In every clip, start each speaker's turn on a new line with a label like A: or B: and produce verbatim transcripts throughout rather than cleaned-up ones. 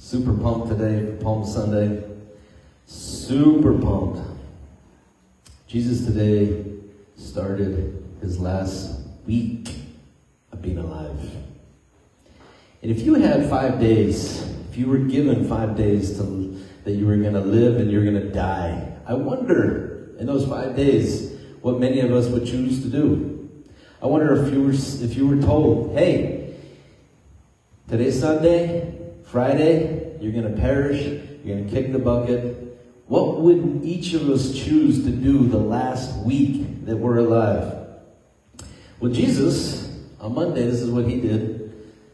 A: Super pumped today for Palm Sunday. Super pumped. Jesus today started his last week of being alive. And if you had five days, if you were given five days to, that you were going to live and you're going to die, I wonder in those five days what many of us would choose to do. I wonder if you were, if you were told, hey, today's Sunday, Friday, you're going to perish, you're going to kick the bucket. What would each of us choose to do the last week that we're alive? Well, Jesus, on Monday, this is what he did.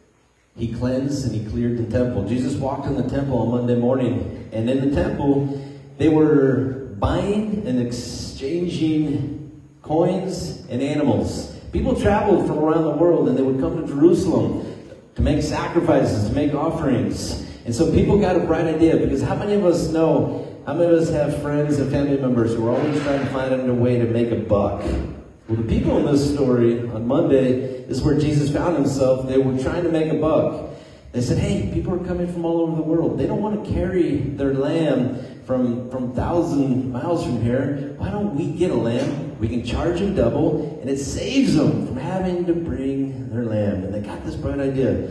A: He cleansed and he cleared the temple. Jesus walked in the temple on Monday morning. And in the temple, they were buying and exchanging coins and animals. People traveled from around the world and they would come to Jerusalem to make sacrifices, to make offerings. And so people got a bright idea, because how many of us know, how many of us have friends and family members who are always trying to find a way to make a buck? Well, the people in this story on Monday, this is where Jesus found himself. They were trying to make a buck. They said, hey, people are coming from all over the world. They don't want to carry their lamb from, from thousand miles from here. Why don't we get a lamb? We can charge them double, and it saves them from having to bring their lamb. And they got this bright idea.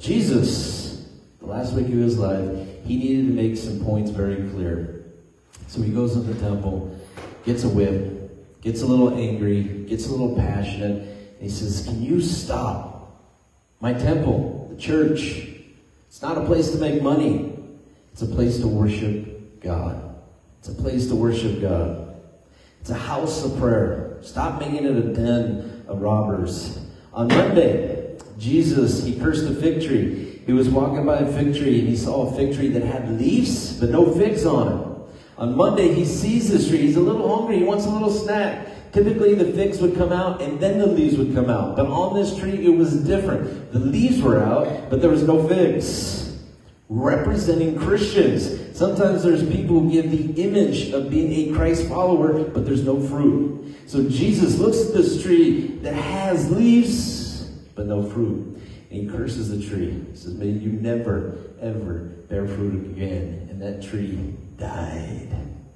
A: Jesus, the last week of his life, he needed to make some points very clear. So he goes into the temple, gets a whip, gets a little angry, gets a little passionate, and he says, can you stop? My temple, the church, it's not a place to make money. It's a place to worship God. It's a place to worship God. It's a house of prayer. Stop making it a den of robbers. On Monday, Jesus, he cursed a fig tree. He was walking by a fig tree and he saw a fig tree that had leaves but no figs on it. On Monday, he sees this tree. He's a little hungry. He wants a little snack. Typically, the figs would come out and then the leaves would come out. But on this tree, it was different. The leaves were out, but there was no figs. Representing Christians. Sometimes there's people who give the image of being a Christ follower, but there's no fruit. So Jesus looks at this tree that has leaves, but no fruit. And he curses the tree. He says, may you never, ever bear fruit again. And that tree died.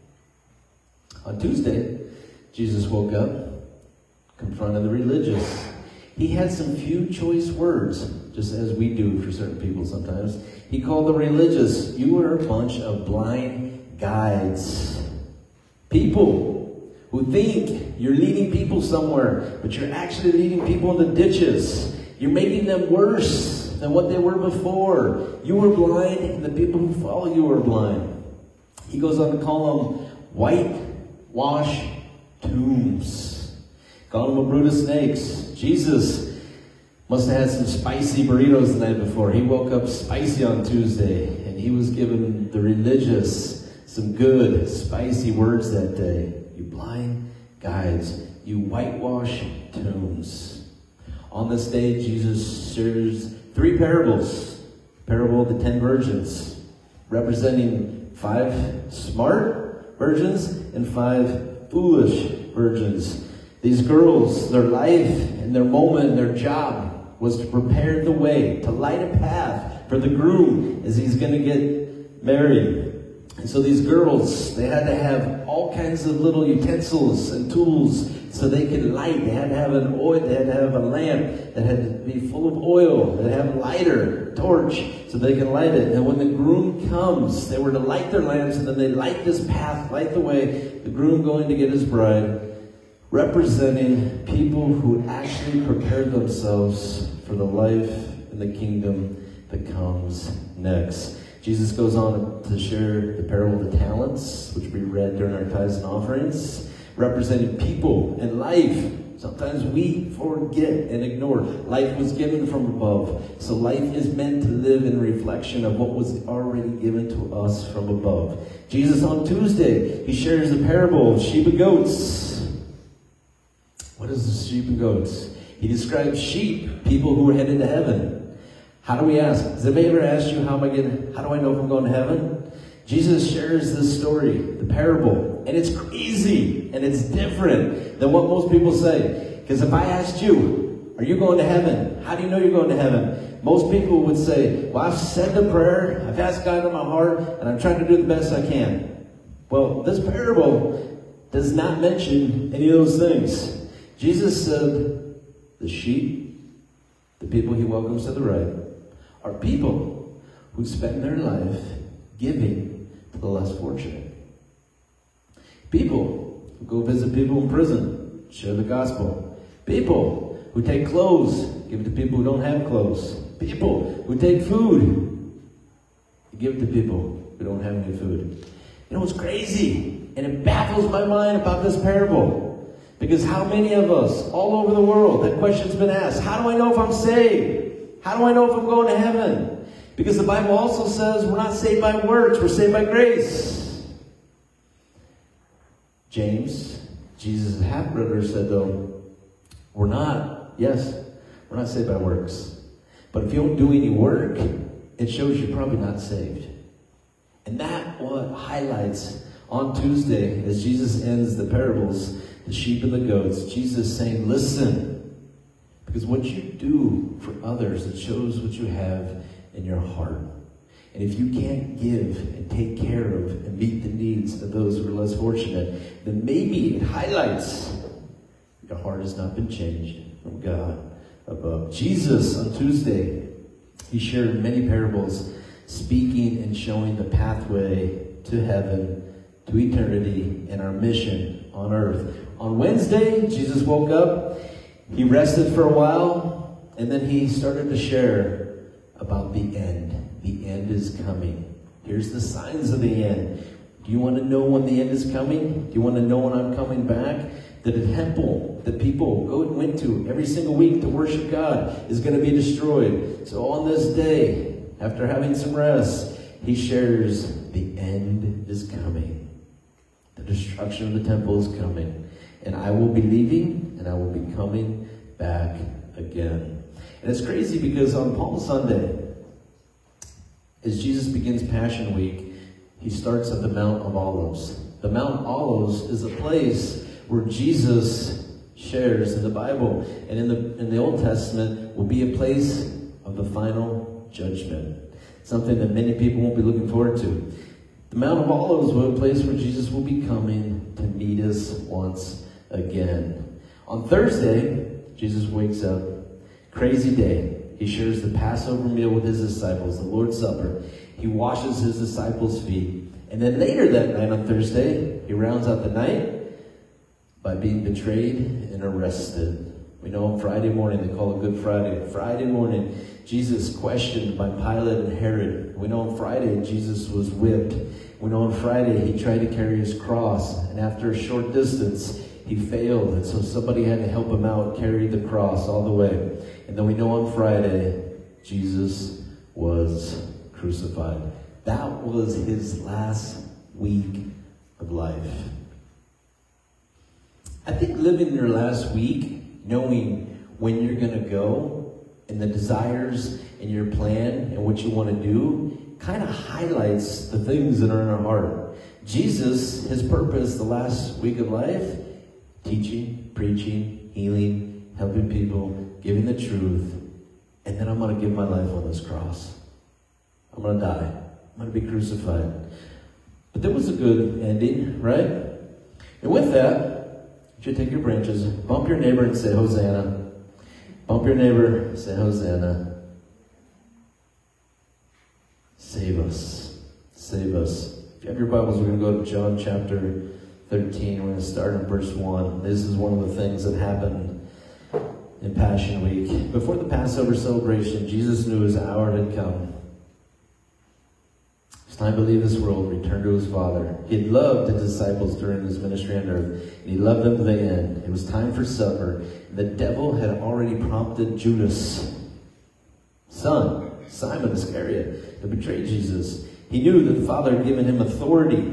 A: On Tuesday, Jesus woke up, confronted the religious. He had some few choice words, just as we do for certain people sometimes. He called the religious, you are a bunch of blind guides. People who think you're leading people somewhere, but you're actually leading people into ditches. You're making them worse than what they were before. You were blind, and the people who follow you are blind. He goes on to call them whitewash tombs. Call them a brood of snakes. Jesus must have had some spicy burritos the night before. He woke up spicy on Tuesday, and he was giving the religious some good, spicy words that day. You blind guides, you whitewash tombs. On this day, Jesus shares three parables. Parable of the ten virgins, representing five smart virgins and five foolish virgins. These girls, their life and their moment, their job was to prepare the way, to light a path for the groom as he's going to get married. And so these girls, they had to have all kinds of little utensils and tools so they could light. They had to have an oil, they had to have a lamp that had to be full of oil. They had to have a lighter, torch, so they can light it. And when the groom comes, they were to light their lamps, and then they light this path, light the way, the groom going to get his bride, representing people who actually prepared themselves for the life and the kingdom that comes next. Jesus goes on to share the parable of the talents, which we read during our tithes and offerings, representing people and life. Sometimes we forget and ignore. Life was given from above. So life is meant to live in reflection of what was already given to us from above. Jesus on Tuesday, he shares the parable of sheep and goats. What is the sheep and goats? He describes sheep, people who are headed to heaven. How do we ask? Has anybody ever asked you, how am I getting, how do I know if I'm going to heaven? Jesus shares this story, the parable, and it's crazy, and it's different than what most people say. Because if I asked you, Are you going to heaven? How do you know you're going to heaven? Most people would say, well, I've said the prayer, I've asked God in my heart, and I'm trying to do the best I can. Well, this parable does not mention any of those things. Jesus said, the sheep, the people he welcomes to the right, are people who spend their life giving to the less fortunate. People who go visit people in prison, share the gospel. People who take clothes, give it to people who don't have clothes. People who take food, give it to people who don't have any food. You know, it's crazy, and it baffles my mind about this parable. Because how many of us, all over the world, that question's been asked, how do I know if I'm saved? How do I know if I'm going to heaven? Because the Bible also says we're not saved by works, we're saved by grace. James, Jesus' half-brother, said, though, we're not, yes, we're not saved by works. But if you don't do any work, it shows you're probably not saved. And that what highlights on Tuesday, as Jesus ends the parables, the sheep and the goats, Jesus saying, listen, because what you do for others, it shows what you have in your heart. And if you can't give and take care of and meet the needs of those who are less fortunate, then maybe it highlights your heart has not been changed from God above. Jesus, on Tuesday, he shared many parables, speaking and showing the pathway to heaven, to eternity, and our mission on earth. On Wednesday, Jesus woke up, he rested for a while, and then he started to share about the end. The end is coming. Here's the signs of the end. Do you want to know when the end is coming? Do you want to know when I'm coming back? That the temple that people go went to every single week to worship God is going to be destroyed. So on this day, after having some rest, he shares the end is coming. The destruction of the temple is coming. And I will be leaving, and I will be coming back again. And it's crazy because on Palm Sunday, as Jesus begins Passion Week, he starts at the Mount of Olives. The Mount of Olives is a place where Jesus shares in the Bible, and in the in the Old Testament will be a place of the final judgment. Something that many people won't be looking forward to. The Mount of Olives will be a place where Jesus will be coming to meet us once again. On Thursday, Jesus wakes up. Crazy day. He shares the Passover meal with his disciples, the Lord's Supper. He washes his disciples' feet. And then later that night on Thursday, he rounds out the night by being betrayed and arrested. We know on Friday morning, they call it Good Friday. Friday morning, Jesus questioned by Pilate and Herod. We know on Friday, Jesus was whipped. We know on Friday, he tried to carry his cross. And after a short distance, he failed. And so somebody had to help him out, carry the cross all the way. And then we know on Friday, Jesus was crucified. That was his last week of life. I think living your last week, knowing when you're going to go, and the desires and your plan and what you want to do, kind of highlights the things that are in our heart. Jesus, his purpose the last week of life, teaching, preaching, healing, helping people, giving the truth, and then I'm going to give my life on this cross. I'm going to die. I'm going to be crucified. But there was a good ending, right? And with that, you should take your branches, bump your neighbor and say, Hosanna. Bump your neighbor, say, Hosanna. Save us. Save us. If you have your Bibles, we're going to go to John chapter thirteen. We're going to start in verse one. This is one of the things that happened in Passion Week. Before the Passover celebration, Jesus knew his hour had come. It's time to leave this world, return to his Father. He had loved his disciples during his ministry on earth, and he loved them to the end. It was time for supper. The devil had already prompted Judas, son, Simon Iscariot, to betray Jesus. He knew that the Father had given him authority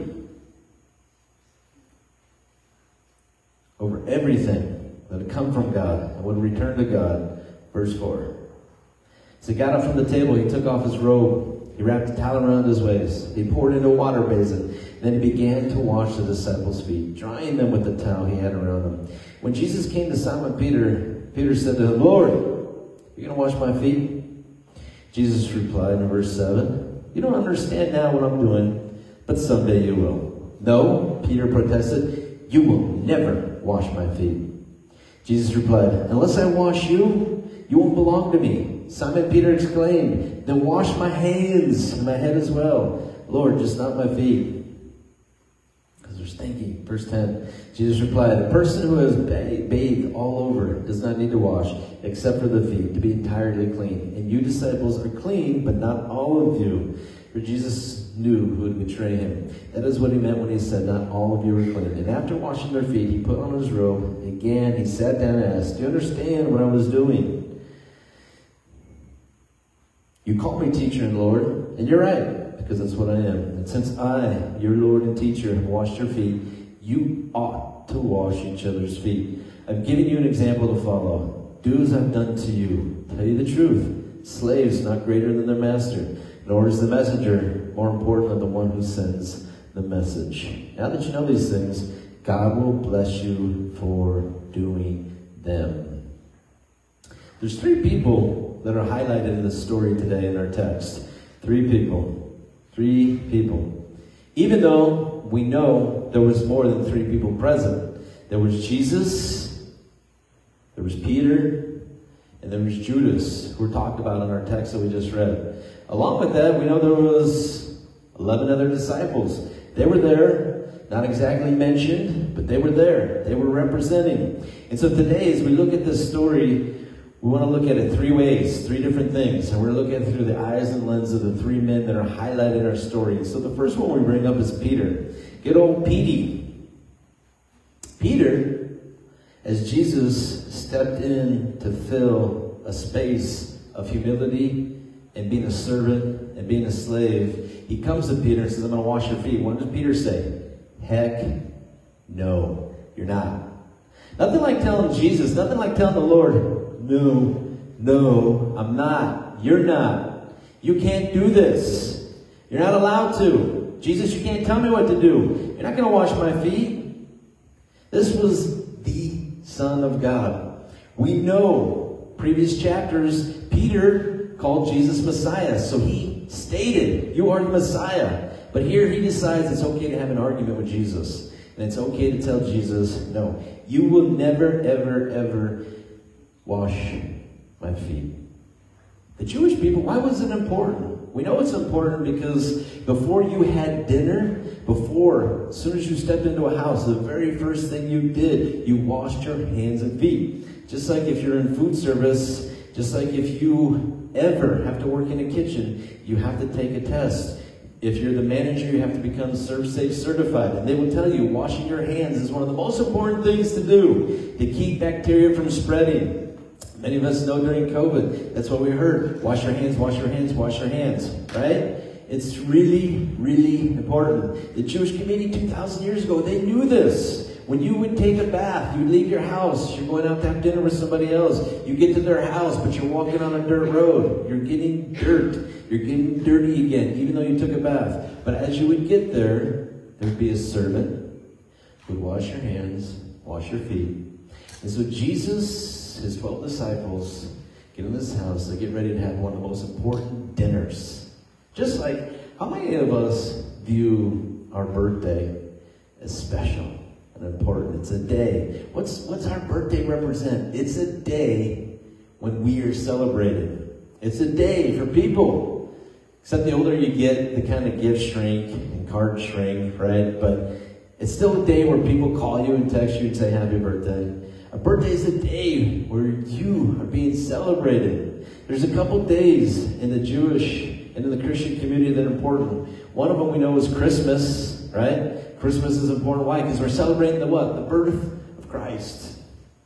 A: over everything that had come from God and would return to God. Verse four. So he got up from the table, he took off his robe, he wrapped a towel around his waist, he poured into a water basin, then he began to wash the disciples' feet, drying them with the towel he had around him. When Jesus came to Simon Peter, Peter said to him, Lord, you're going to wash my feet? Jesus replied in verse seven, you don't understand now what I'm doing, but someday you will. No, Peter protested, you will never wash my feet. Jesus replied, unless I wash you, you won't belong to me. Simon Peter exclaimed, then wash my hands and my head as well. Lord, just not my feet, because they're stinky. Verse ten, Jesus replied, a person who has bathed all over does not need to wash, except for the feet, to be entirely clean. And you disciples are clean, but not all of you. For Jesus knew who would betray him. That is what he meant when he said, not all of you are clean. And after washing their feet, he put on his robe. Again, he sat down and asked, do you understand what I was doing? You call me teacher and Lord, and you're right, because that's what I am. And since I, your Lord and teacher, have washed your feet, you ought to wash each other's feet. I've given you an example to follow. Do as I've done to you. Tell you the truth. Slaves not greater than their master, nor is the messenger more important than the one who sends the message. Now that you know these things, God will bless you for doing them. There's three people that are highlighted in this story today in our text. Three people. Three people. Even though we know there was more than three people present. There was Jesus, there was Peter, and there was Judas, who were talked about in our text that we just read. Along with that, we know there was eleven other disciples. They were there, not exactly mentioned, but they were there. They were representing. And so today, as we look at this story, we want to look at it three ways, three different things. And we're looking at it through the eyes and lens of the three men that are highlighted in our story. So the first one we bring up is Peter. Good old Petey. Peter, as Jesus stepped in to fill a space of humility and being a servant and being a slave, he comes to Peter and says, I'm going to wash your feet. What does Peter say? Heck no, you're not. Nothing like telling Jesus, nothing like telling the Lord, no, no, I'm not. You're not. You can't do this. You're not allowed to. Jesus, you can't tell me what to do. You're not going to wash my feet. This was the Son of God. We know, previous chapters, Peter called Jesus Messiah. So he stated, you are the Messiah. But here he decides it's okay to have an argument with Jesus. And it's okay to tell Jesus, no, you will never, ever, ever wash my feet. The Jewish people, why was it important? We know it's important because before you had dinner, before, as soon as you stepped into a house, the very first thing you did, you washed your hands and feet. Just like if you're in food service, just like if you ever have to work in a kitchen, you have to take a test. If you're the manager, you have to become ServSafe certified. And they will tell you washing your hands is one of the most important things to do to keep bacteria from spreading. Many of us know during COVID, that's what we heard. Wash your hands, wash your hands, wash your hands, right? It's really, really important. The Jewish community two thousand years ago, they knew this. When you would take a bath, you'd leave your house, you're going out to have dinner with somebody else. You get to their house, but you're walking on a dirt road. You're getting dirt. You're getting dirty again, even though you took a bath. But as you would get there, there'd be a servant who would wash your hands, wash your feet. And so Jesus, his twelve disciples, get in this house. They get ready to have one of the most important dinners. Just like, how many of us view our birthday as special and important? It's a day. What's, what's our birthday represent? It's a day when we are celebrated. It's a day for people. Except the older you get, the kind of gifts shrink and cards shrink, right? But it's still a day where people call you and text you and say happy birthday. A birthday is a day where you are being celebrated. There's a couple days in the Jewish and in the Christian community that are important. One of them we know is Christmas, right? Christmas is important. Why? Because we're celebrating the what? The birth of Christ.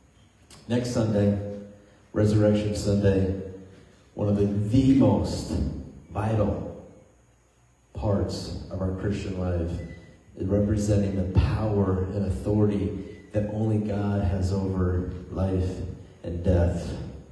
A: Next Sunday, Resurrection Sunday, one of the, the most vital parts of our Christian life is representing the power and authority that only God has over life and death.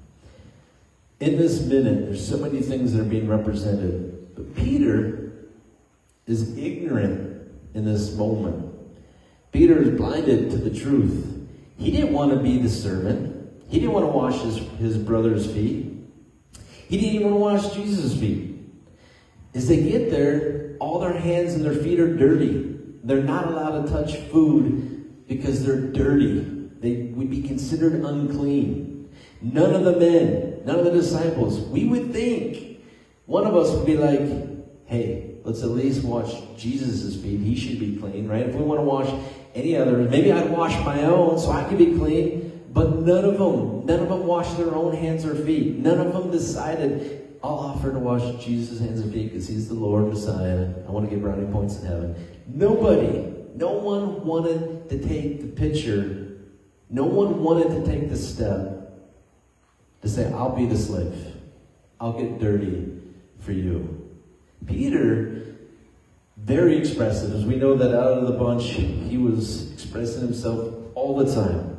A: In this minute, there's so many things that are being represented. But Peter is ignorant in this moment. Peter is blinded to the truth. He didn't want to be the servant. He didn't want to wash his, his brother's feet. He didn't even want to wash Jesus' feet. As they get there, all their hands and their feet are dirty. They're not allowed to touch food because they're dirty. They would be considered unclean. None of the men, none of the disciples, we would think one of us would be like, hey, let's at least wash Jesus' feet. He should be clean, right? If we want to wash any other, maybe I'd wash my own so I could be clean. But none of them, none of them washed their own hands or feet. None of them decided, I'll offer to wash Jesus' hands and feet because he's the Lord Messiah. I want to get brownie points in heaven. Nobody, no one wanted to take the picture. No one wanted to take the step to say, I'll be the slave. I'll get dirty for you. Peter, very expressive. As we know that out of the bunch, he was expressing himself all the time.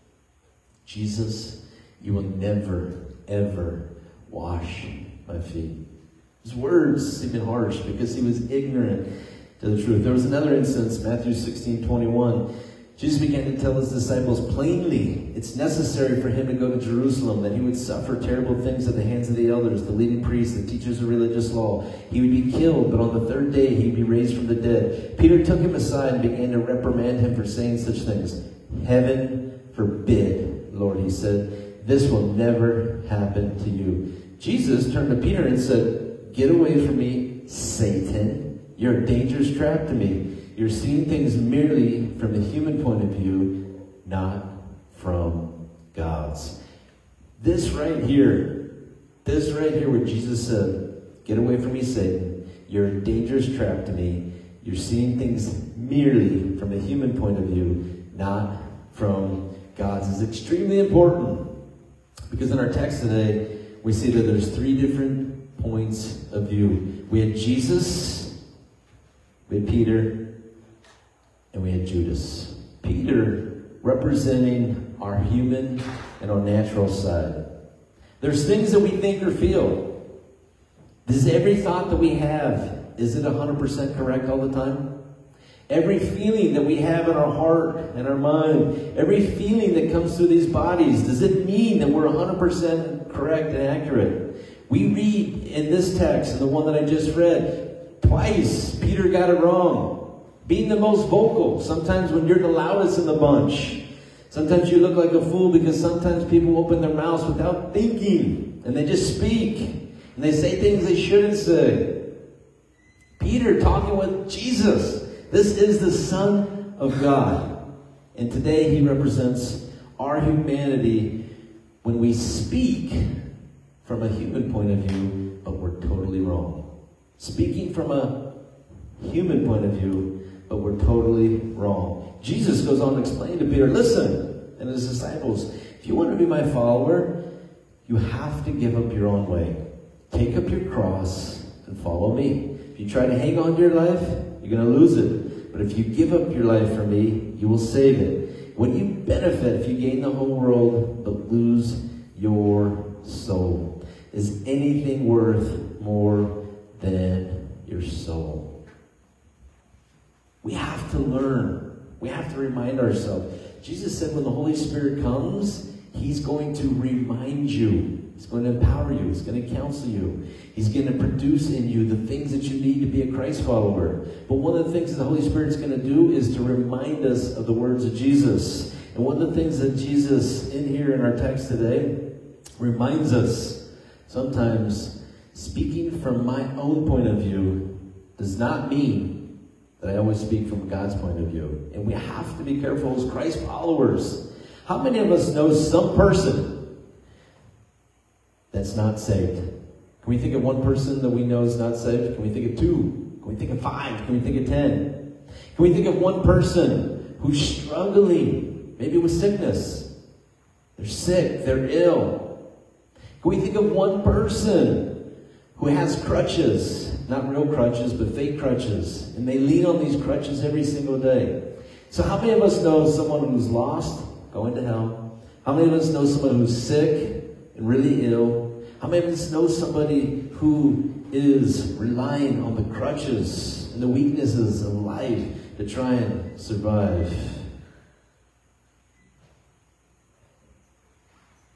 A: Jesus, you will never, ever wash my feet. His words seemed harsh because he was ignorant to the truth. There was another instance, Matthew sixteen twenty-one. Jesus began to tell his disciples plainly it's necessary for him to go to Jerusalem, that he would suffer terrible things at the hands of the elders, the leading priests, the teachers of religious law. He would be killed, but on the third day he would be raised from the dead. Peter took him aside and began to reprimand him for saying such things. Heaven forbid, Lord, he said, this will never happen to you. Jesus turned to Peter and said, get away from me, Satan. You're a dangerous trap to me. You're seeing things merely from the human point of view, not from God's. This right here, this right here where Jesus said, get away from me, Satan. You're a dangerous trap to me. You're seeing things merely from a human point of view, not from God's, is extremely important. Because in our text today, we see that there's three different points of view. We had Jesus, we had Peter, and we had Judas. Peter representing our human and our natural side. There's things that we think or feel. Does every thought that we have, is it one hundred percent correct all the time? Every feeling that we have in our heart and our mind, every feeling that comes through these bodies, does it mean that we're one hundred percent correct and accurate? We read in this text, and the one that I just read, twice Peter got it wrong. Being the most vocal, sometimes when you're the loudest in the bunch. Sometimes you look like a fool because sometimes people open their mouths without thinking, and they just speak, and they say things they shouldn't say. Peter talking with Jesus. This is the Son of God. And today he represents our humanity when we speak from a human point of view, but we're totally wrong. Speaking from a human point of view, but we're totally wrong. Jesus goes on to explain to Peter, listen, and his disciples, if you want to be my follower, you have to give up your own way. Take up your cross and follow me. If you try to hang on to your life, you're going to lose it. But if you give up your life for me, you will save it. What do you benefit if you gain the whole world but lose your soul? Is anything worth more than your soul? We have to learn. We have to remind ourselves. Jesus said when the Holy Spirit comes, he's going to remind you. He's going to empower you. He's going to counsel you. He's going to produce in you the things that you need to be a Christ follower. But one of the things that the Holy Spirit's going to do is to remind us of the words of Jesus. And one of the things that Jesus, in here in our text today, reminds us, sometimes speaking from my own point of view does not mean that I always speak from God's point of view. And we have to be careful as Christ followers. How many of us know some person that's not saved? Can we think of one person that we know is not saved? Can we think of two? Can we think of five? Can we think of ten? Can we think of one person who's struggling, maybe with sickness? They're sick, they're ill. Can we think of one person who has crutches, not real crutches, but fake crutches, and they lean on these crutches every single day? So how many of us know someone who's lost, going to hell? How many of us know someone who's sick and really ill? How many of us know somebody who is relying on the crutches and the weaknesses of life to try and survive?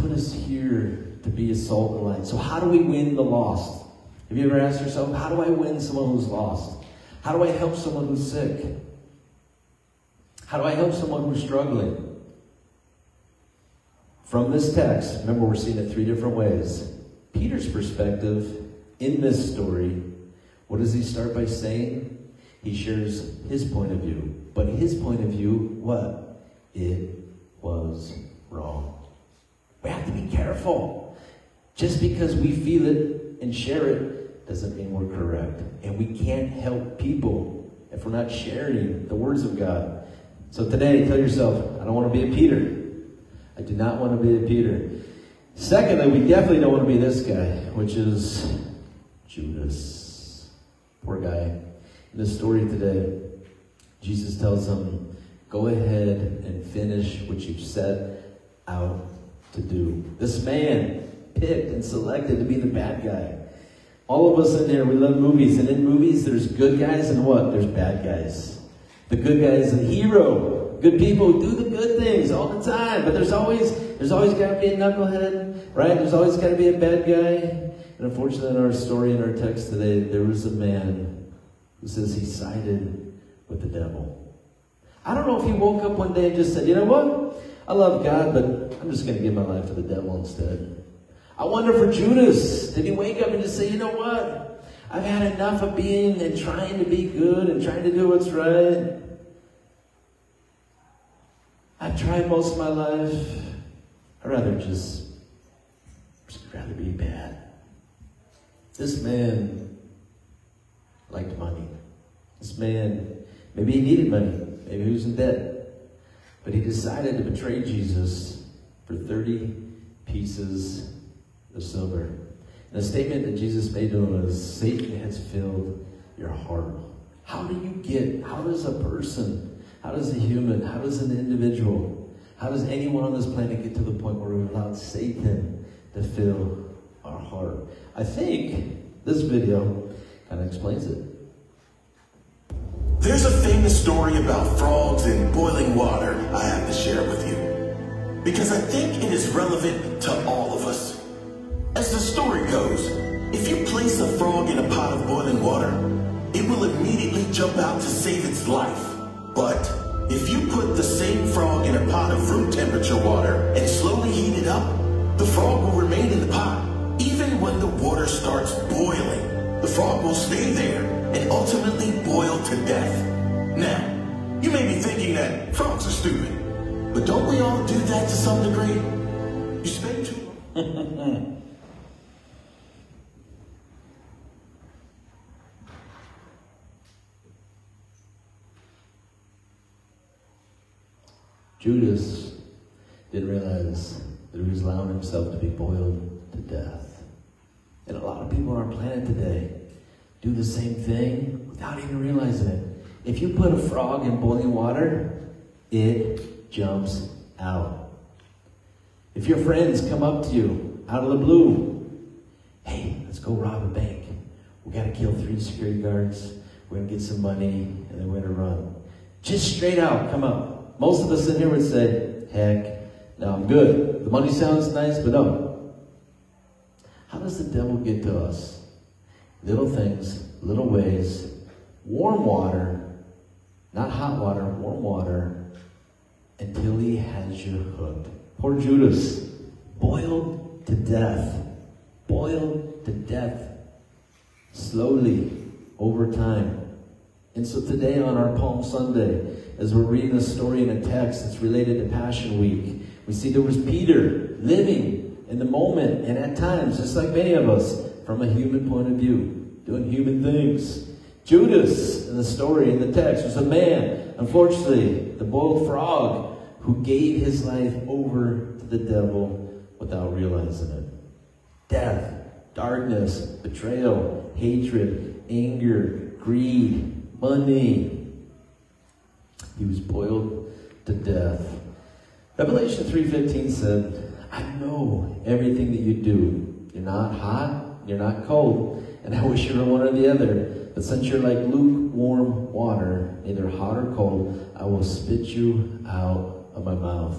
A: put us here to be a salt and light. So how do we win the lost? Have you ever asked yourself, how do I win someone who's lost? How do I help someone who's sick? How do I help someone who's struggling? From this text, remember we're seeing it three different ways. Peter's perspective in this story, what does he start by saying? He shares his point of view. But his point of view, what? It was wrong. We have to be careful. Just because we feel it and share it doesn't mean we're correct. And we can't help people if we're not sharing the words of God. So today, tell yourself, I don't want to be a Peter. I do not want to be a Peter. Secondly, we definitely don't want to be this guy, which is Judas. Poor guy. In this story today, Jesus tells him, go ahead and finish what you've set out to do. This man picked and selected to be the bad guy. All of us in here, we love movies. And in movies, there's good guys and what? There's bad guys. The good guy is a hero. Good people who do the good things all the time. But there's always there's always got to be a knucklehead, right? There's always got to be a bad guy. And unfortunately, in our story, in our text today, there was a man who says he sided with the devil. I don't know if he woke up one day and just said, you know what? I love God, but I'm just going to give my life to the devil instead. I wonder for Judas, did he wake up and just say, you know what? I've had enough of being and trying to be good and trying to do what's right. I've tried most of my life. I'd rather just, just rather be bad. This man liked money. This man, maybe he needed money. Maybe he was in debt. But he decided to betray Jesus for thirty pieces of silver. And the statement that Jesus made to him was, Satan has filled your heart. How do you get, how does a person, how does a human, how does an individual, how does anyone on this planet get to the point where we've allowed Satan to fill our heart? I think this video kind of explains it.
B: There's a famous story about frogs and boiling water I have to share with you, because I think it is relevant to all of us. As the story goes, if you place a frog in a pot of boiling water, it will immediately jump out to save its life. But if you put the same frog in a pot of room temperature water and slowly heat it up, the frog will remain in the pot. Even when the water starts boiling, the frog will stay there and ultimately boil to death. Now, you may be thinking that frogs are stupid, but don't we all do that to some degree? You spend too long.
A: Judas didn't realize that he was allowing himself to be boiled to death. And a lot of people on our planet today do the same thing without even realizing it. If you put a frog in boiling water, it jumps out. If your friends come up to you out of the blue, hey, let's go rob a bank. We got to kill three security guards. We're going to get some money, and then we're going to run. Just straight out, come up. Most of us in here would say, heck, no, I'm good. The money sounds nice, but no. How does the devil get to us? Little things, little ways, warm water, not hot water, warm water, until he has you hooked. Poor Judas, boiled to death, boiled to death, slowly, over time. And so today on our Palm Sunday, as we're reading a story in a text that's related to Passion Week, we see there was Peter living in the moment, and at times, just like many of us, from a human point of view, doing human things. Judas, in the story, in the text, was a man, unfortunately, the boiled frog, who gave his life over to the devil without realizing it. Death, darkness, betrayal, hatred, anger, greed, money. He was boiled to death. Revelation three fifteen said, I know everything that you do. You're not hot, you're not cold, and I wish you were one or the other. But since you're like lukewarm water, neither hot or cold, I will spit you out of my mouth.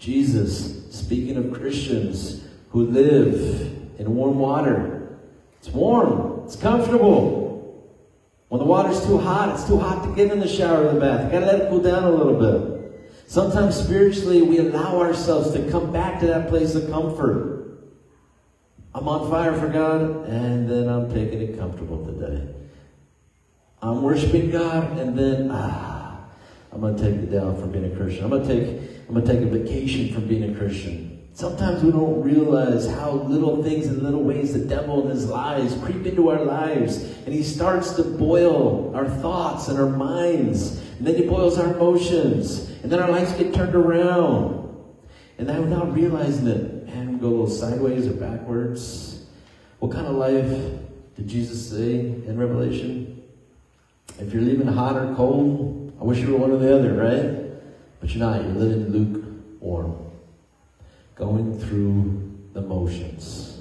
A: Jesus, speaking of Christians who live in warm water. It's warm. It's comfortable. When the water's too hot, it's too hot to get in the shower or the bath. You gotta let it cool down a little bit. Sometimes spiritually, we allow ourselves to come back to that place of comfort. I'm on fire for God, and then I'm taking it comfortable today. I'm worshiping God, and then ah, I'm going to take the day off from being a Christian. I'm going to take I'm going to take a vacation from being a Christian. Sometimes we don't realize how little things and little ways the devil and his lies creep into our lives, and he starts to boil our thoughts and our minds, and then he boils our emotions, and then our lives get turned around, and then without realizing it, man, we go a little sideways or backwards. What kind of life did Jesus say in Revelation? If you're leaving hot or cold, I wish you were one or the other, right? But you're not. You're living lukewarm. Going through the motions.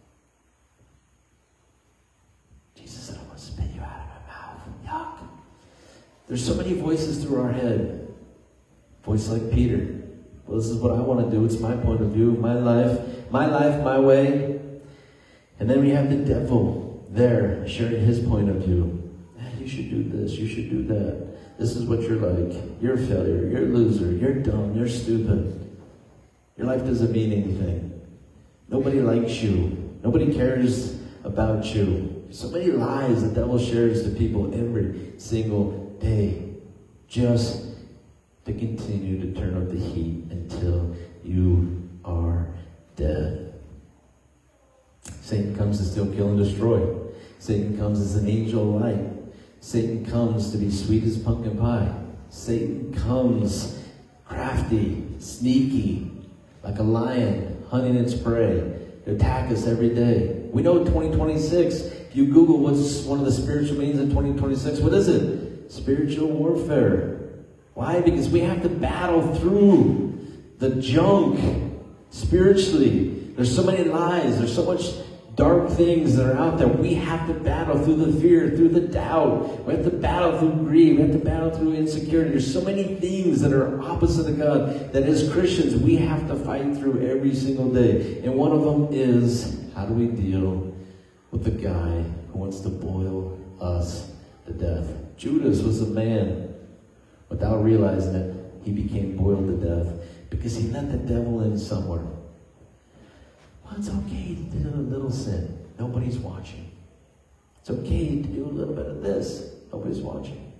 A: Jesus said, I'm going to spit you out of my mouth. Yuck. There's so many voices through our head. Voice like Peter. Well, this is what I want to do. It's my point of view, my life, my life, my way. And then we have the devil there sharing his point of view. You should do this, you should do that. This is what you're like. You're a failure, you're a loser, you're dumb, you're stupid. Your life doesn't mean anything. Nobody likes you. Nobody cares about you. So many lies the devil shares to people every single day. Just to continue to turn up the heat until you are dead. Satan comes to steal, kill, and destroy. Satan comes as an angel of light. Satan comes to be sweet as pumpkin pie. Satan comes crafty, sneaky, like a lion hunting its prey to attack us every day. We know twenty twenty-six, if you Google what's one of the spiritual meanings in twenty twenty-six, what is it? Spiritual warfare. Why? Because we have to battle through the junk spiritually. There's so many lies. There's so much dark things that are out there. We have to battle through the fear, through the doubt. We have to battle through greed. We have to battle through insecurity. There's so many things that are opposite of God that as Christians we have to fight through every single day. And one of them is, how do we deal with the guy who wants to boil us to death? Judas was a man, without realizing it, he became boiled to death because he let the devil in somewhere. Well, it's okay to do a little sin. Nobody's watching. It's okay to do a little bit of this. Nobody's watching.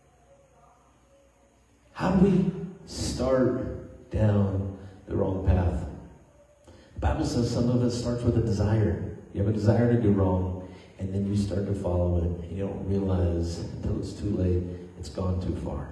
A: How do we start down the wrong path? The Bible says some of it starts with a desire. You have a desire to do wrong, and then you start to follow it, and you don't realize until it's too late, it's gone too far.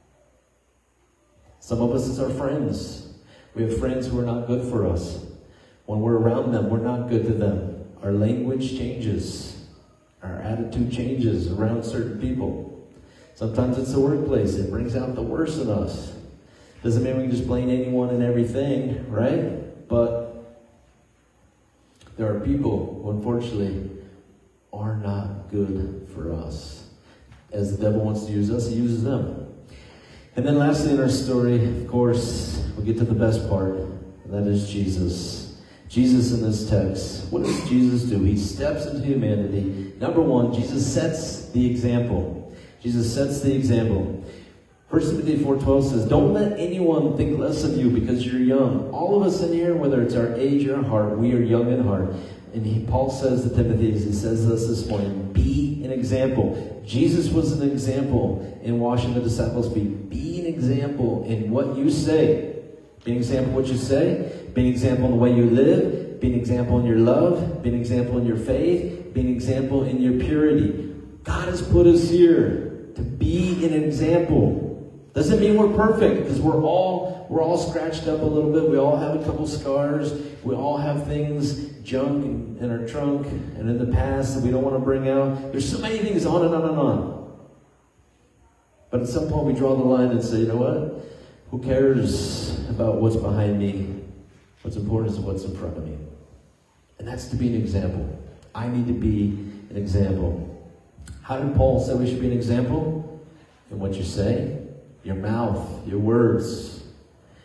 A: Some of us is our friends. We have friends who are not good for us. When we're around them, we're not good to them. Our language changes. Our attitude changes around certain people. Sometimes it's the workplace. It brings out the worst in us. Doesn't mean we can just blame anyone and everything, right? But there are people who unfortunately are not good for us. As the devil wants to use us, he uses them. And then lastly in our story, of course, we get to the best part, and that is Jesus. Jesus in this text, what does Jesus do? He steps into humanity. Number one, Jesus sets the example. Jesus sets the example. First Timothy four twelve says, don't let anyone think less of you because you're young. All of us in here, whether it's our age or our heart, we are young in heart. And he, Paul says to Timothy, as he says this this morning, be an example. Jesus was an example in washing the disciples' feet. Be an example in what you say. Be an example in what you say. Be an example in the way you live. Be an example in your love. Be an example in your faith. Be an example in your purity. God has put us here to be an example. Doesn't mean we're perfect, because we're all we're all scratched up a little bit. We all have a couple scars. We all have things, junk in, in our trunk and in the past that we don't want to bring out. There's so many things on and on and on. But at some point we draw the line and say, you know what? Who cares about what's behind me? What's important is what's in front of me. And that's to be an example. I need to be an example. How did Paul say we should be an example? In what you say, your mouth, your words.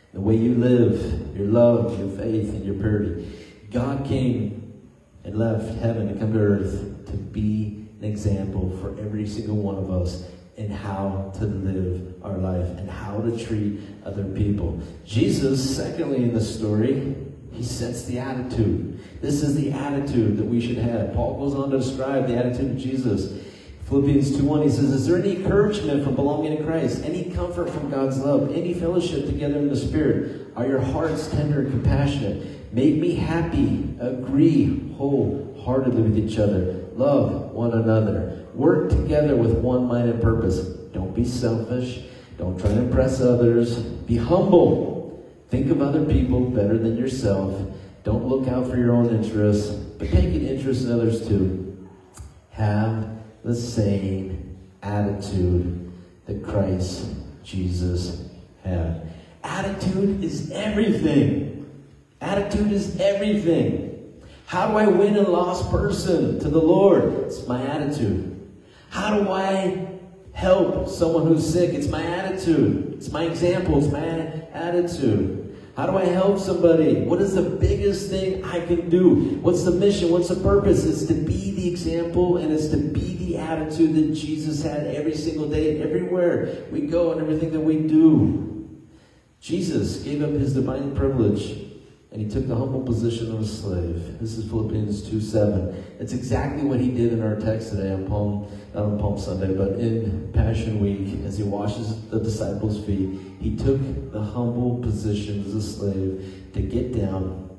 A: the way you live, your love, your faith, and your purity. God came and left heaven to come to earth to be an example for every single one of us in how to live our life and how to treat other people. Jesus, secondly in the story, he sets the attitude. This is the attitude that we should have. Paul goes on to describe the attitude of Jesus. Philippians two one, he says, is there any encouragement from belonging to Christ? Any comfort from God's love? Any fellowship together in the Spirit? Are your hearts tender and compassionate? Make me happy. Agree wholeheartedly with each other. Love one another. Work together with one mind and purpose. Don't be selfish. Don't try to impress others. Be humble. Think of other people better than yourself. Don't look out for your own interests, but take an interest in others too. Have the same attitude that Christ Jesus had. Attitude is everything. Attitude is everything. How do I win a lost person to the Lord? It's my attitude. How do I help someone who's sick? It's my attitude. It's my example. It's my attitude. How do I help somebody? What is the biggest thing I can do? What's the mission? What's the purpose? It's to be the example, and it's to be the attitude that Jesus had every single day, everywhere we go and everything that we do. Jesus gave up his divine privilege, and he took the humble position of a slave. This is Philippians two seven. It's exactly what he did in our text today on Palm, not on Palm Sunday, but in Passion Week, as he washes the disciples' feet. He took the humble position as a slave to get down,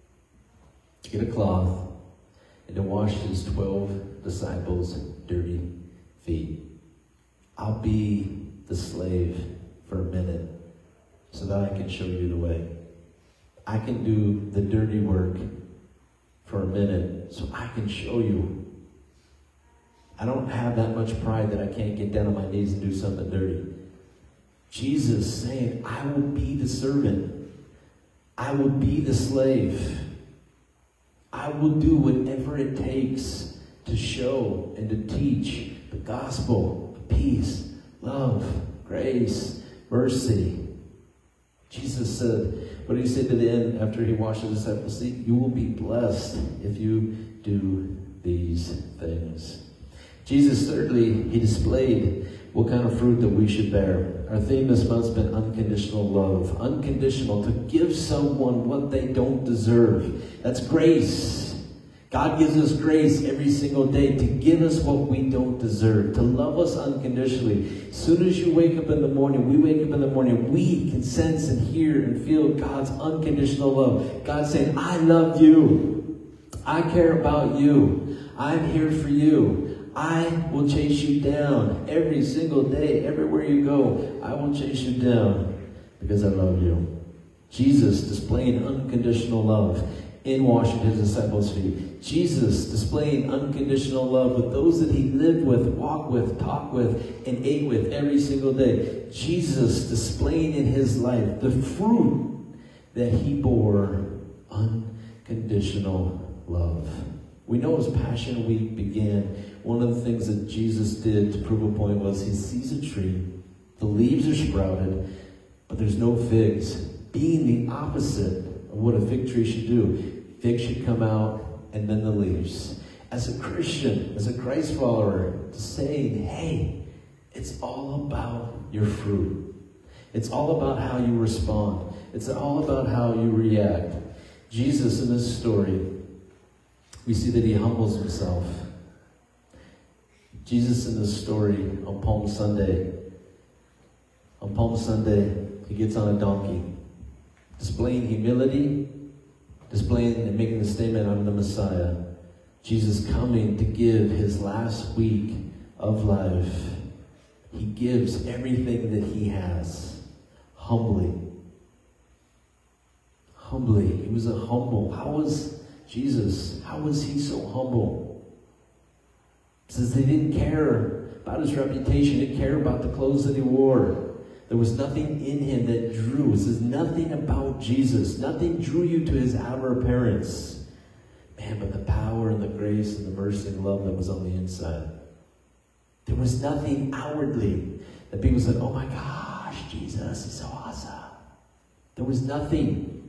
A: to get a cloth, and to wash his twelve disciples' dirty feet. I'll be the slave for a minute so that I can show you the way. I can do the dirty work for a minute so I can show you. I don't have that much pride that I can't get down on my knees and do something dirty. Jesus saying, I will be the servant. I will be the slave. I will do whatever it takes to show and to teach the gospel, peace, love, grace, mercy. Jesus said, what did he say to the end after he washed the disciples' feet? You will be blessed if you do these things. Jesus, thirdly, he displayed what kind of fruit that we should bear. Our theme this month has been unconditional love. Unconditional, to give someone what they don't deserve. That's grace. God gives us grace every single day to give us what we don't deserve, to love us unconditionally. As soon as you wake up in the morning, we wake up in the morning, we can sense and hear and feel God's unconditional love. God saying, I love you. I care about you. I'm here for you. I will chase you down every single day, everywhere you go. I will chase you down because I love you. Jesus displaying unconditional love in washing his disciples' feet. Jesus displaying unconditional love with those that he lived with, walked with, talked with, and ate with every single day. Jesus displaying in his life the fruit that he bore, unconditional love. We know as Passion Week began, one of the things that Jesus did to prove a point was he sees a tree, the leaves are sprouted, but there's no figs, being the opposite of what a fig tree should do. Figs should come out and then the leaves. As a Christian, as a Christ follower, saying, hey, it's all about your fruit. It's all about how you respond. It's all about how you react. Jesus in this story, we see that he humbles himself. Jesus in this story on Palm Sunday, on Palm Sunday, he gets on a donkey, displaying humility, displaying and making the statement, I'm the Messiah. Jesus coming to give his last week of life. He gives everything that he has, humbly. Humbly. He was a humble. How was Jesus? How was he so humble? It says they didn't care about his reputation. They didn't care about the clothes that he wore. There was nothing in him that drew. It says nothing about Jesus. Nothing drew you to his outer appearance. Man, but the power and the grace and the mercy and love that was on the inside. There was nothing outwardly that people said, oh my gosh, Jesus is so awesome. There was nothing.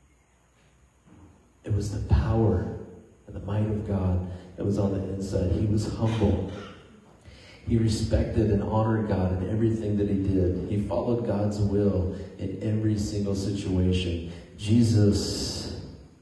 A: It was the power and the might of God that was on the inside. He was humble. He respected and honored God in everything that he did. He followed God's will in every single situation. Jesus,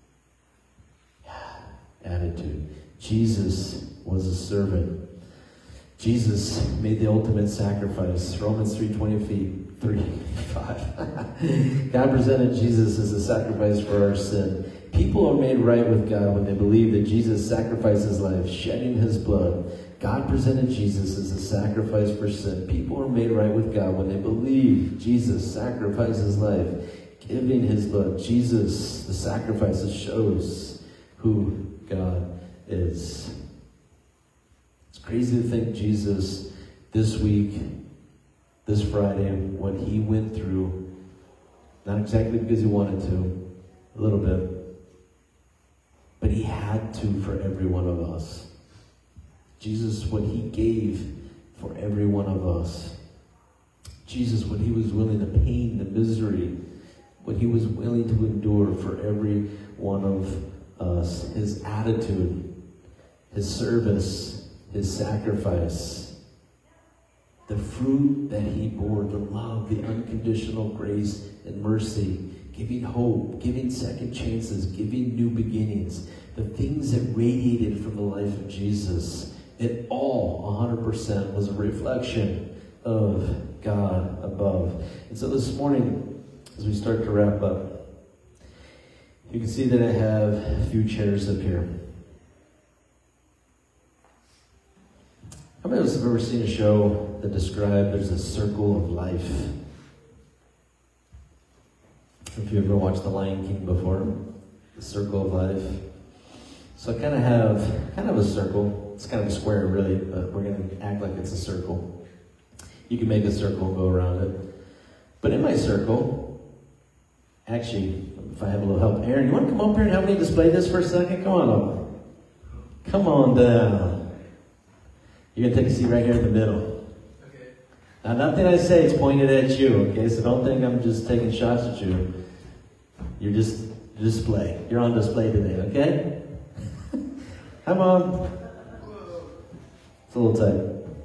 A: attitude. Jesus was a servant. Jesus made the ultimate sacrifice. Romans three twenty-five. God presented Jesus as a sacrifice for our sin. People are made right with God when they believe that Jesus sacrificed his life, shedding his blood. God presented Jesus as a sacrifice for sin. People are made right with God when they believe Jesus sacrificed his life, giving his blood. Jesus, the sacrifices, shows who God is. It's crazy to think Jesus this week, this Friday, what he went through, not exactly because he wanted to, a little bit, but he had to for every one of us. Jesus, what he gave for every one of us. Jesus, what he was willing, the pain, the misery, what he was willing to endure for every one of us. His attitude, his service, his sacrifice, the fruit that he bore, the love, the unconditional grace and mercy, giving hope, giving second chances, giving new beginnings, the things that radiated from the life of Jesus. It all, one hundred percent, was a reflection of God above. And so this morning, as we start to wrap up, you can see that I have a few chairs up here. How many of us have ever seen a show that described there's a circle of life? If you ever watched The Lion King before, the circle of life. So I kind of have kind of a circle. It's kind of a square, really, but we're going to act like it's a circle. You can make a circle and go around it. But in my circle, actually, if I have a little help, Aaron, you want to come up here and help me display this for a second? Come on up. Come on down. You're going to take a seat right here in the middle.
C: Okay.
A: Now, nothing I say is pointed at you, okay? So don't think I'm just taking shots at you. You're just display. You're on display today, okay? Come on. It's a little tight.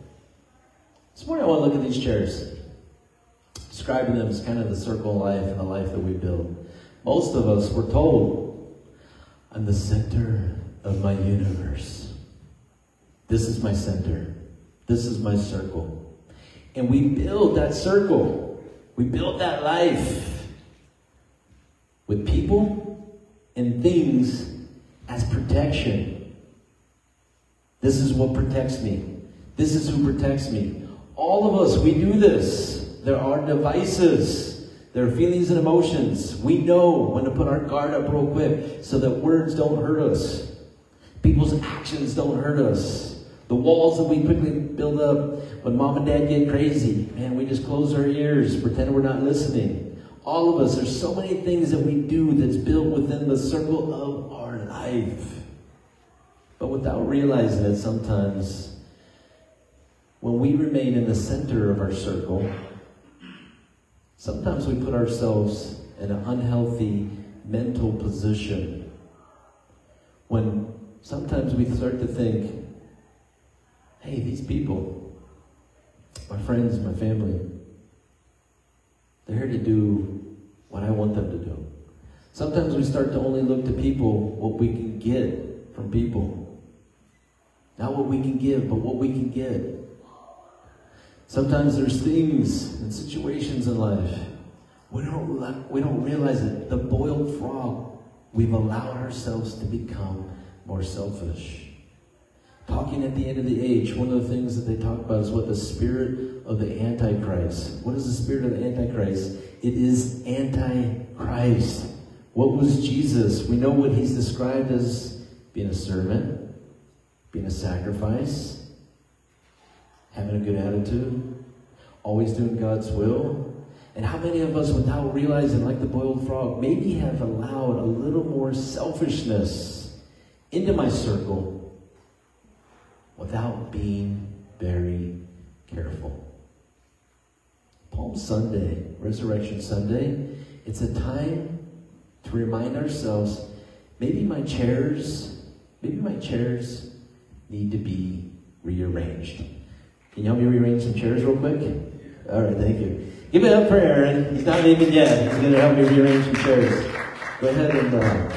A: This morning I want to look at these chairs, describing them as kind of the circle of life and the life that we build. Most of us were told, I'm the center of my universe. This is my center. This is my circle. And we build that circle. We build that life with people and things as protection. This is what protects me. This is who protects me. All of us, we do this. There are devices. There are feelings and emotions. We know when to put our guard up real quick so that words don't hurt us. People's actions don't hurt us. The walls that we quickly build up when mom and dad get crazy. Man, we just close our ears, pretend we're not listening. All of us, there's so many things that we do that's built within the circle of our life. But without realizing it, sometimes when we remain in the center of our circle, sometimes we put ourselves in an unhealthy mental position. When sometimes we start to think, hey, these people, my friends, my family, they're here to do what I want them to do. Sometimes we start to only look to people, what we can get from people. Not what we can give, but what we can get. Sometimes there's things and situations in life. We don't, we don't realize it. The boiled frog, we've allowed ourselves to become more selfish. Talking at the end of the age, one of the things that they talk about is what the spirit of the Antichrist. What is the spirit of the Antichrist? It is Antichrist. What was Jesus? We know what he's described as being a servant, being a sacrifice, having a good attitude, always doing God's will. And how many of us, without realizing, like the boiled frog, maybe have allowed a little more selfishness into my circle without being very careful? Palm Sunday, Resurrection Sunday, It's a time to remind ourselves, maybe my chairs, maybe my chairs need to be rearranged. Can you help me rearrange some chairs real quick? All right, thank you. Give it up for Aaron. He's not leaving yet. He's going to help me rearrange some chairs. Go ahead and... Uh,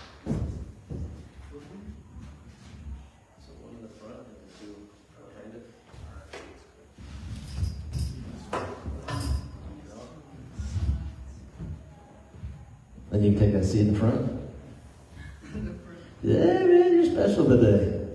A: Then you can take that seat in the front. Yeah, man, you're special today.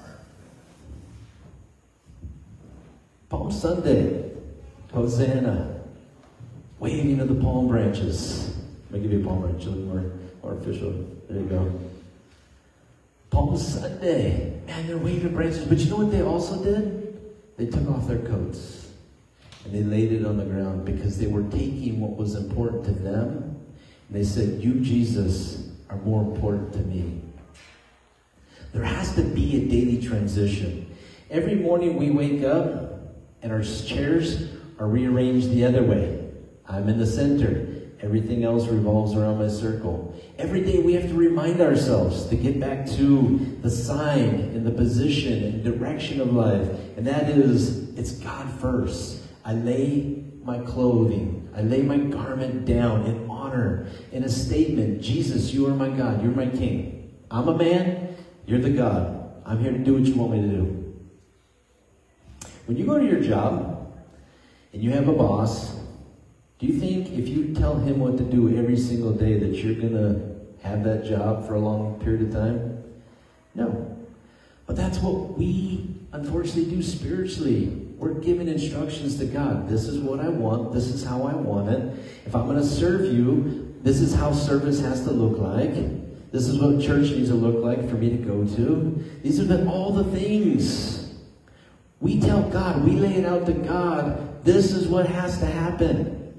A: Palm Sunday. Hosanna. Waving of the palm branches. Let me give you a palm branch, a little more artificial. There you go. Palm Sunday. Man, they're waving branches. But you know what they also did? They took off their coats. And they laid it on the ground because they were taking what was important to them. And they said, you, Jesus, are more important to me. There has to be a daily transition. Every morning we wake up and our chairs are rearranged the other way. I'm in the center. Everything else revolves around my circle. Every day we have to remind ourselves to get back to the sign and the position and direction of life. And that is, it's God first. I lay my clothing. I lay my garment down in honor, in a statement. Jesus, you are my God. You're my King. I'm a man. You're the God. I'm here to do what you want me to do. When you go to your job and you have a boss, do you think if you tell him what to do every single day that you're going to have that job for a long period of time? No. But that's what we unfortunately do spiritually. We're giving instructions to God. This is what I want. This is how I want it. If I'm going to serve you, this is how service has to look like. This is what church needs to look like for me to go to. These are the, all the things. We tell God, we lay it out to God, this is what has to happen.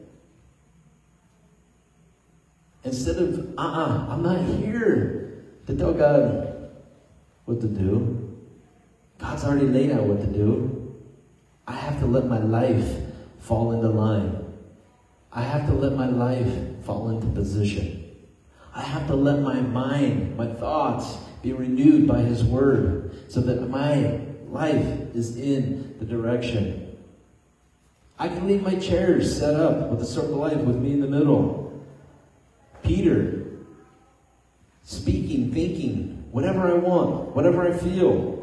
A: Instead of, uh-uh, I'm not here to tell God what to do. God's already laid out what to do. I have to let my life fall into line. I have to let my life fall into position. I have to let my mind, my thoughts be renewed by His Word so that my life is in the direction. I can leave my chairs set up with the circle of life with me in the middle. Peter, speaking, thinking, whatever I want, whatever I feel.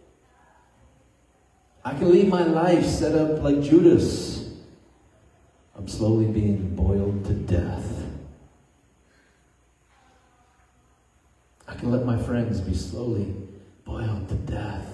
A: I can leave my life set up like Judas. I'm slowly being boiled to death. I can let my friends be slowly boiled to death.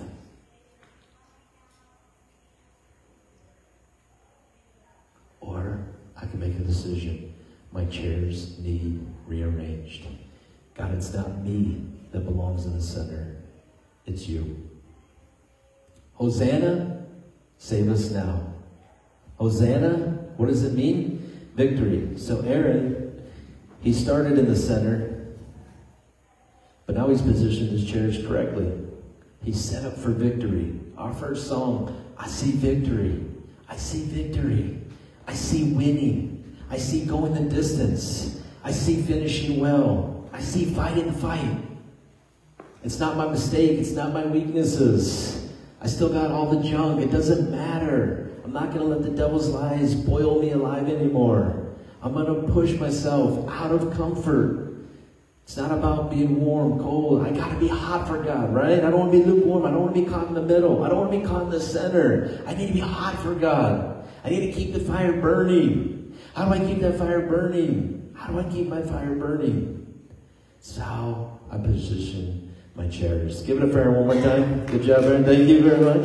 A: Or I can make a decision. My chairs need rearranged. God, it's not me that belongs in the center. It's you. Hosanna, save us now. Hosanna, what does it mean? Victory. So Aaron, he started in the center, but now he's positioned his chairs correctly. He's set up for victory. Our first song, I see victory. I see victory. I see winning. I see going the distance. I see finishing well. I see fighting the fight. It's not my mistake. It's not my weaknesses. I still got all the junk. It doesn't matter. I'm not going to let the devil's lies boil me alive anymore. I'm going to push myself out of comfort. It's not about being warm, cold. I got to be hot for God, right? I don't want to be lukewarm. I don't want to be caught in the middle. I don't want to be caught in the center. I need to be hot for God. I need to keep the fire burning. How do I keep that fire burning? How do I keep my fire burning? It's how I position my chairs. Give it up for Aaron one more time. Good job, Aaron. Thank you very much.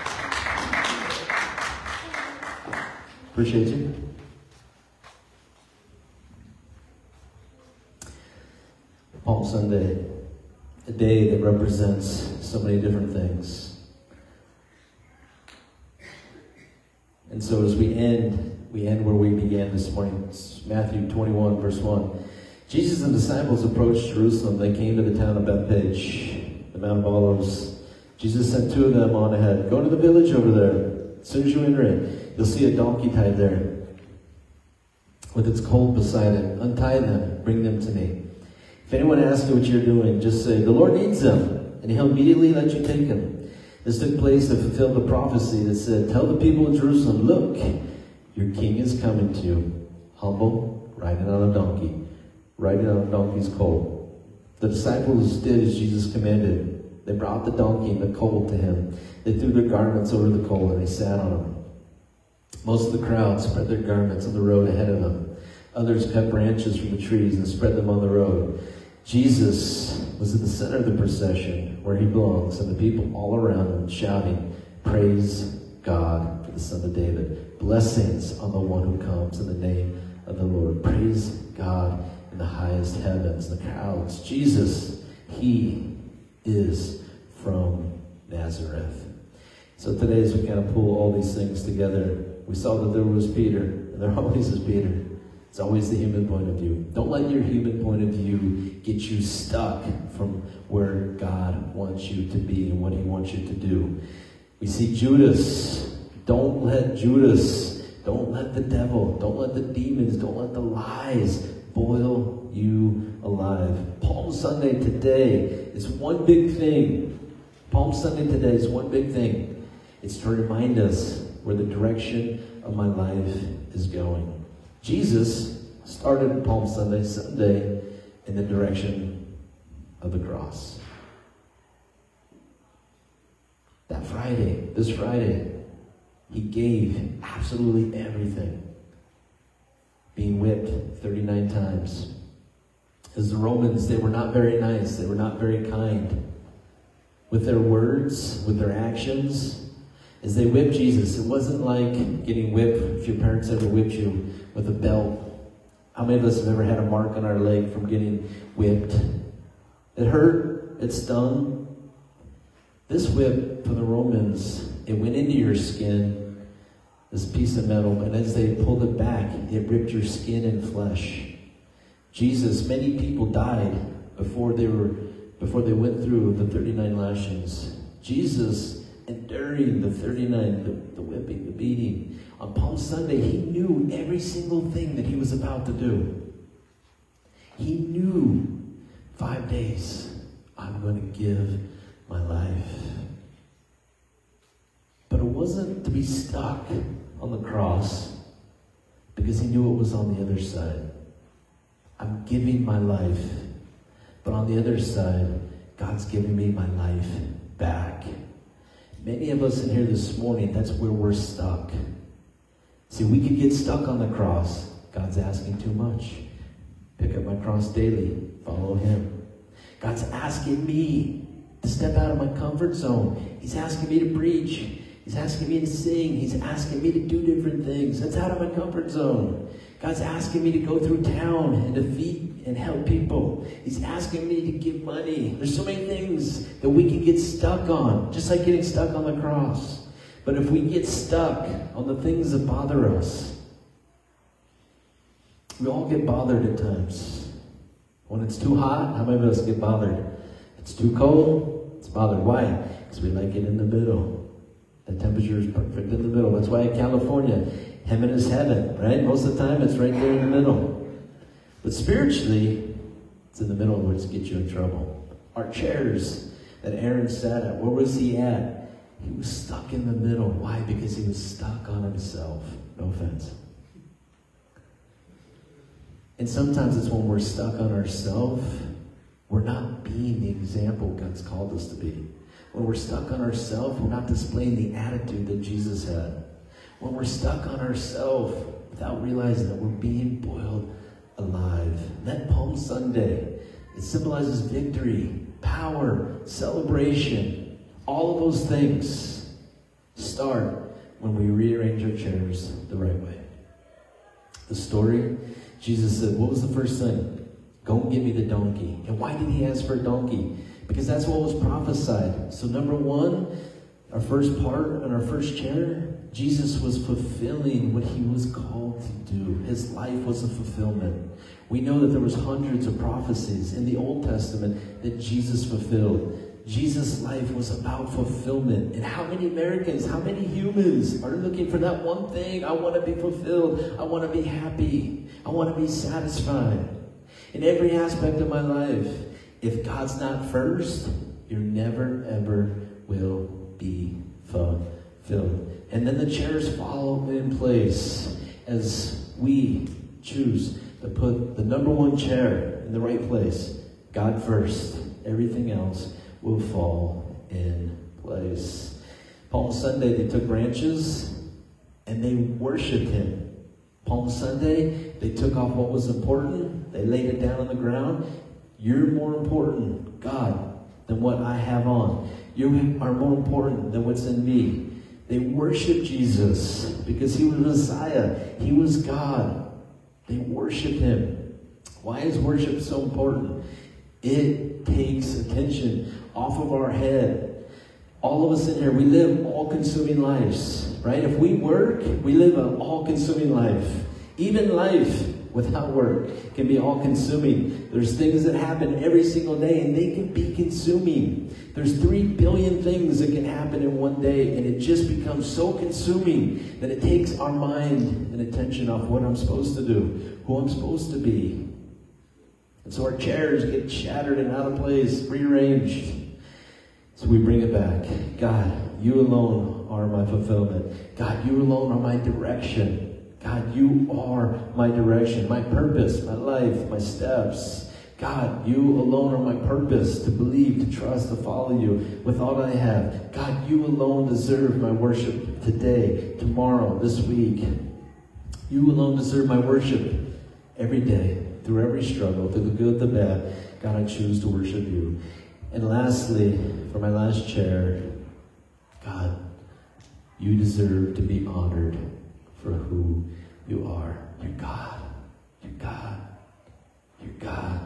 A: Appreciate you. Palm Sunday, a day that represents so many different things. And so as we end, we end where we began this morning. It's Matthew twenty-one, verse one. Jesus and disciples approached Jerusalem. They came to the town of Bethpage, the Mount of Olives. Jesus sent two of them on ahead. Go to the village over there. As soon as you enter it, you'll see a donkey tied there with its colt beside it. Untie them, bring them to me. If anyone asks you what you're doing, just say, the Lord needs them, and he'll immediately let you take them. This took place to fulfill the prophecy that said, tell the people of Jerusalem, look, your king is coming to you, humble, riding on a donkey, riding on a donkey's colt. The disciples did as Jesus commanded. They brought the donkey and the colt to him. They threw their garments over the colt, and they sat on them. Most of the crowd spread their garments on the road ahead of them. Others cut branches from the trees and spread them on the road. Jesus was at the center of the procession where he belongs, and the people all around him shouting, praise God for the Son of David. Blessings on the one who comes in the name of the Lord. Praise God in the highest heavens. The crowds, Jesus, he is from Nazareth. So today, as we kind of pull all these things together, we saw that there was Peter, and there always is Peter. It's always the human point of view. Don't let your human point of view get you stuck from where God wants you to be and what he wants you to do. We see Judas. Don't let Judas, don't let the devil, don't let the demons, don't let the lies boil you alive. Palm Sunday today is one big thing. Palm Sunday today is one big thing. It's to remind us where the direction of my life is going. Jesus started Palm Sunday, Sunday, in the direction of the cross. That Friday, this Friday, he gave absolutely everything. Being whipped thirty-nine times. As the Romans, they were not very nice. They were not very kind. With their words, with their actions, as they whipped Jesus, it wasn't like getting whipped, if your parents ever whipped you with a belt. How many of us have ever had a mark on our leg from getting whipped? It hurt, it stung. This whip for the Romans, it went into your skin, this piece of metal, and as they pulled it back, it ripped your skin and flesh. Jesus, many people died before they were before they went through the thirty-nine lashings. Jesus, enduring the thirty-nine, the, the whipping, the beating. On Palm Sunday, he knew every single thing that he was about to do. He knew five days, I'm going to give my life. But it wasn't to be stuck on the cross because he knew it was on the other side. I'm giving my life. But on the other side, God's giving me my life back. Many of us in here this morning, that's where we're stuck. See, we could get stuck on the cross. God's asking too much. Pick up my cross daily. Follow him. God's asking me to step out of my comfort zone. He's asking me to preach. He's asking me to sing. He's asking me to do different things. That's out of my comfort zone. God's asking me to go through town and to feed and help people. He's asking me to give money. There's so many things that we can get stuck on, just like getting stuck on the cross. But if we get stuck on the things that bother us, we all get bothered at times. When it's too hot, how many of us get bothered? It's too cold, it's bothered. Why? Because we like it in the middle. The temperature is perfect in the middle. That's why in California, heaven is heaven, right? Most of the time, it's right there in the middle. But spiritually, it's in the middle where it's get you in trouble. Our chairs that Aaron sat at, where was he at? He was stuck in the middle. Why? Because he was stuck on himself. No offense. And sometimes it's when we're stuck on ourselves, we're not being the example God's called us to be. When we're stuck on ourselves, we're not displaying the attitude that Jesus had. When we're stuck on ourselves without realizing that we're being boiled alive. That Palm Sunday, it symbolizes victory, power, celebration. All of those things start when we rearrange our chairs the right way. The story, Jesus said, what was the first thing? Go and get me the donkey. And why did he ask for a donkey? Because that's what was prophesied. So number one, our first part on our first chair, Jesus was fulfilling what he was called to do. His life was a fulfillment. We know that there was hundreds of prophecies in the Old Testament that Jesus fulfilled. Jesus' life was about fulfillment. And how many Americans, how many humans are looking for that one thing? I want to be fulfilled. I want to be happy. I want to be satisfied. In every aspect of my life, if God's not first, you never, ever will be fulfilled. And then the chairs follow in place as we choose to put the number one chair in the right place. God first. Everything else will fall in place. Palm Sunday, they took branches and they worshiped him. Palm Sunday, they took off what was important. They laid it down on the ground. You're more important, God, than what I have on. You are more important than what's in me. They worshiped Jesus because he was Messiah. He was God. They worshiped him. Why is worship so important? It takes attention off of our head. All of us in here, we live all-consuming lives, right? If we work, we live an all-consuming life. Even life without work can be all-consuming. There's things that happen every single day, and they can be consuming. There's three billion things that can happen in one day, and it just becomes so consuming that it takes our mind and attention off what I'm supposed to do, who I'm supposed to be. And so our chairs get shattered and out of place, rearranged. So we bring it back. God, you alone are my fulfillment. God, you alone are my direction. God, you are my direction, my purpose, my life, my steps. God, you alone are my purpose, to believe, to trust, to follow you with all I have. God, you alone deserve my worship today, tomorrow, this week. You alone deserve my worship every day, through every struggle, through the good, the bad. God, I choose to worship you. And lastly, for my last chair, God, you deserve to be honored for who you are. You're God. You're God. You're God.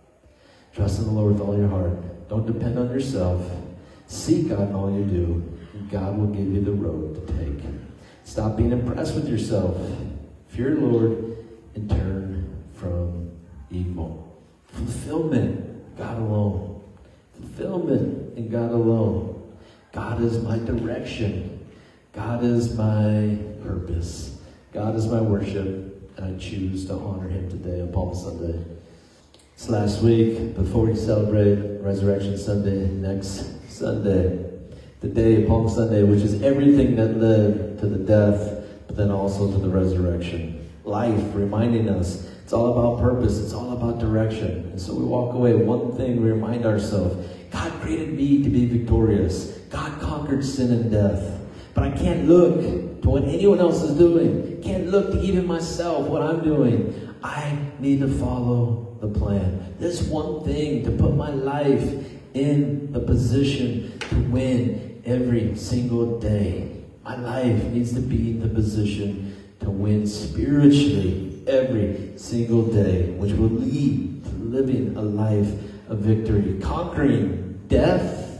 A: Trust in the Lord with all your heart. Don't depend on yourself. Seek God in all you do, and God will give you the road to take. Stop being impressed with yourself. Fear the Lord and turn from evil. Fulfillment, God alone. Fulfillment in God alone. God is my direction. God is my purpose. God is my worship, and I choose to honor him today on Palm Sunday. This last week, before we celebrate Resurrection Sunday, next Sunday, the day of Palm Sunday, which is everything that led to the death, but then also to the resurrection. Life, reminding us, it's all about purpose, it's all about direction. And so we walk away, one thing, we remind ourselves, God created me to be victorious. God conquered sin and death. But I can't look to what anyone else is doing. Can't look to even myself, what I'm doing. I need to follow the plan. There's one thing, to put my life in the position to win every single day. My life needs to be in the position to win spiritually every single day, which will lead to living a life of victory. Conquering death,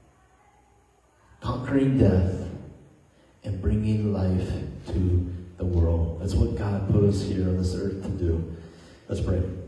A: conquering death, and bringing life to the world. That's what God put us here on this earth to do. Let's pray.